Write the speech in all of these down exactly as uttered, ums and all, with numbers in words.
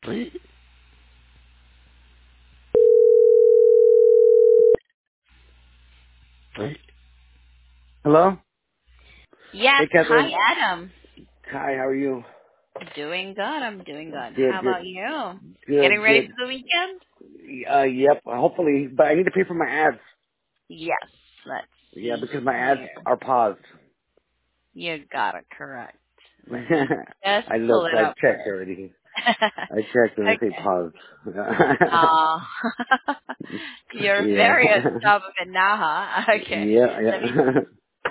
Hello? Yes. Hey, Hi, Catherine. Adam. Hi, how are you? Doing good. I'm doing good. How Good, about good. you? Getting Good, ready good. for the weekend? Uh, yep, hopefully, but I need to pay for my ads. Yes. Let's Yeah, see because my ads here. are paused. You got it correct. Let me just I pull looked, it I up checked first. already. I checked and they say Okay. paused. Uh, you're yeah. very on top of it now, huh? Okay. yeah, Let me yeah. see.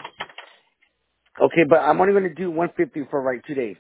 okay, but I'm only going to do one fifty for like two days.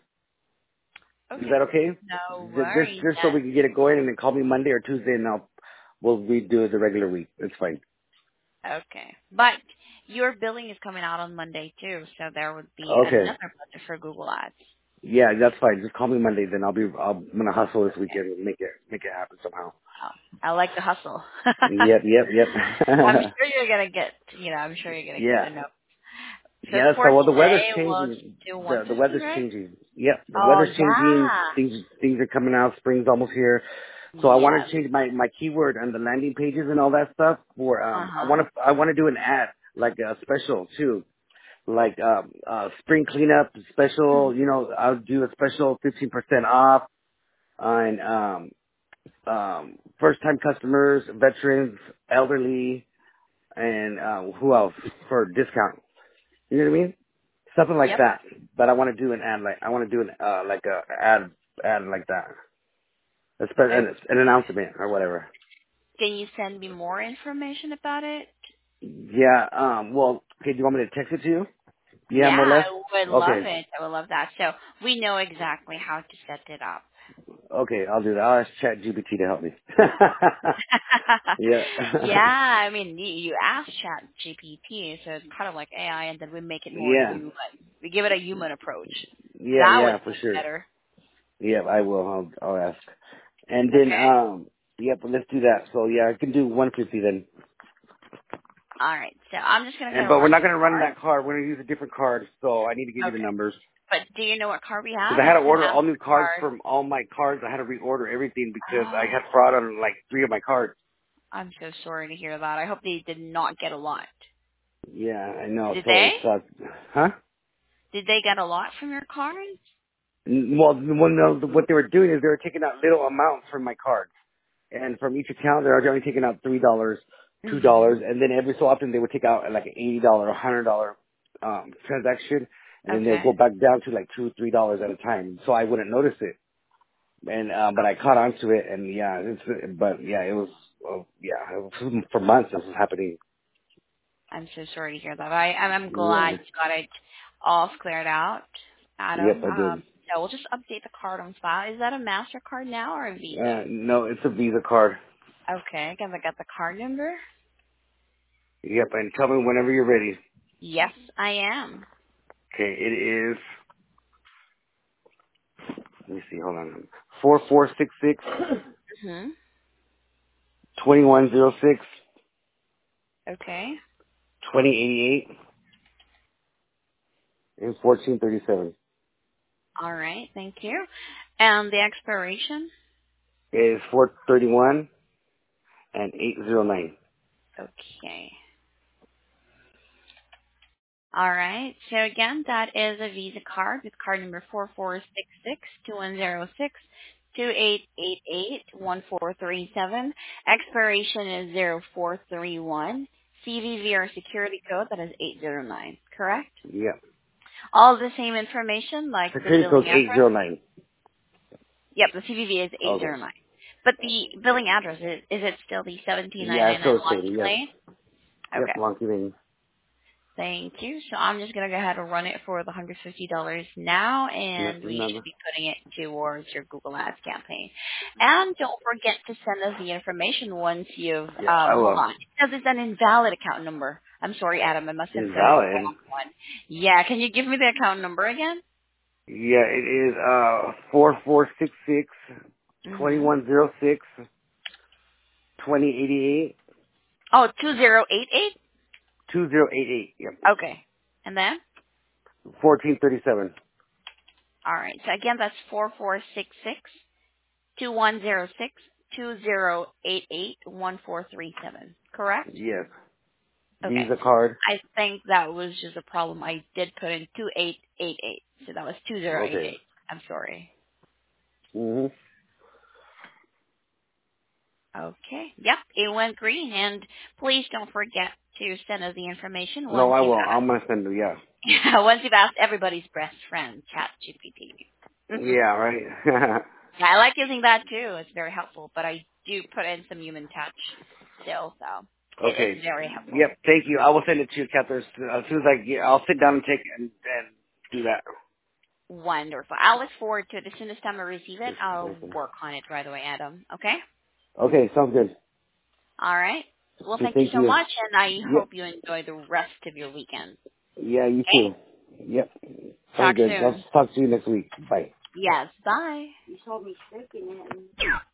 Is Okay. that okay? No Ju- Just, worries. just so we can get it going and then call me Monday or Tuesday and I'll, we'll redo it the regular week. It's fine. Okay. But your billing is coming out on Monday too, so there would be Okay. another budget for Google Ads. Yeah, that's fine. Just call me Monday, then I'll be. I'll, I'm gonna hustle this Okay. weekend and make it make it happen somehow. Oh, I like the hustle. Yep, yep, yep. I'm sure you're gonna get, you know, I'm sure you're gonna get yeah, enough. So yeah. for So well, the weather's today, we'll changing. do The the one fifty, weather's right? changing. Yep, the Oh weather's changing. yeah, Things things are coming out. Spring's almost here. So I wanted yes. to change my my keyword on the landing pages and all that stuff. For Uh um, I huh. want to I want to do an ad like a special too. Like um, uh, spring cleanup special. You know, I'll do a special fifteen percent off on um um, first time customers, veterans, elderly, and uh, who else for discount. You know what I mean? Something like Yep. that. But I want to do an ad like I want to do an uh, like a ad ad like that. A spe- Okay. an, an announcement or whatever. Can you send me more information about it? Yeah. Um. Well, okay. Do you want me to text it to you? Yeah, Yeah, more or less. I would love Okay. it. I would love that. So we know exactly how to set it up. Okay. I'll do that. I'll ask Chat G P T to help me. yeah. Yeah, I mean, you, you ask Chat G P T, so it's kind of like A I, and then we make it more yeah. human. We give it a human approach. Yeah. That would Yeah. For be sure. better. Yeah. I will. I'll, I'll ask. And then, Okay. um, yep, let's do that. So yeah, I can do one fifty then. All right. So I'm just gonna And go but we're run not the gonna run card. that card. We're gonna use a different card. So I need to give you the Okay. numbers But do you know what card we because have? I had It's to the order all new cards Mastercard. from all my cards. I had to reorder everything because I Oh, had fraud on like three of my cards. I'm so sorry to hear that. I hope they did not get a lot. Yeah, I know. Did So they? it sucks. Huh? Did they get a lot from your card? N- Well, well, no. What they were doing is they were taking out little amounts from my cards, and from each account they were only taking out three dollars, two Mhm. dollars, and then every so often they would take out like an eighty dollar, a hundred dollar um transaction, and then they'll Okay. go back down to like two, three dollars at a time. So I wouldn't notice it, and um, but I Okay. caught on to it, and yeah, it's, but yeah, it was, uh, yeah, it was for months this was happening. I'm so sorry to hear that. I I'm I'm glad Yeah, you got it all cleared out, yep, Adam. I did. Um, so we'll just update the card on file. Is that a Mastercard now or a Visa? Uh, no, it's a Visa card. Okay. Can I get the card number? Yep, and tell me whenever you're ready. Yes, I am. Okay, it is. Let me see. Hold on. Four four six six Mhm. twenty one zero six Okay. twenty eighty eight and fourteen thirty seven. All right. Thank you. And the expiration? It is four thirty one and eight zero nine. Okay. All right. So again, that is a Visa card with card number four four six six two one zero six two eight eight eight one four three seven. Expiration is zero four three one. C V V or security code that is eight zero nine. Correct? Yep. All the same information like the Security billing code eight address. zero nine. Yep, the C V V is eight Okay. zero nine. But the billing address is is it still the seventeen Yeah, ninety nine so Lunch it's yes. Lane? Yep, Okay. long thing. Thank you. So I'm just going to go ahead and run it for the one hundred fifty dollars now, Yep, and we should remember. be putting it towards your Google Ads campaign. And don't forget to send us the information once you've, Yeah, I um, hold will. on. It says it's an invalid account number. I'm sorry, Adam. I must have sent the Invalid. wrong one. Yeah, can you give me the account number again? Yeah, it is uh four four six six twenty Mm-hmm. one zero six twenty eighty eight Oh, two zero eight eight. two zero eight eight. Yep. Okay. And then? Fourteen thirty seven. All right. So again, that's four four six six two one zero six, two zero eight eight, one four three seven. Correct? Yes. Okay. Visa card. I think that was just a problem. I did put in two eight eight eight, so that was two zero eight Okay. eight. I'm sorry. Mhm. Okay. Yep, it went green, and please don't forget to send us the information No, once I you've will. I'm gonna send it. Yeah. asked, once you've asked everybody's best friend, ChatGPT. Yeah. Right. I like using that too. It's very helpful, but I do put in some human touch still, so it is Okay. very helpful. Yep. Thank you. I will send it to you, Catherine. As soon as I get, I'll sit down and take it and, and do that. Wonderful. I'll look forward to it. As soon as time I receive it, I'll Okay. work on it right away, Adam. Okay? Okay. Sounds good. All right. Well, Okay, thank you thank so you. much, and I Yep. hope you enjoy the rest of your weekend. Yeah. You Okay? too. Yep. Sounds Talk good. I'll soon. talk to you next week. Bye. Yes. Bye.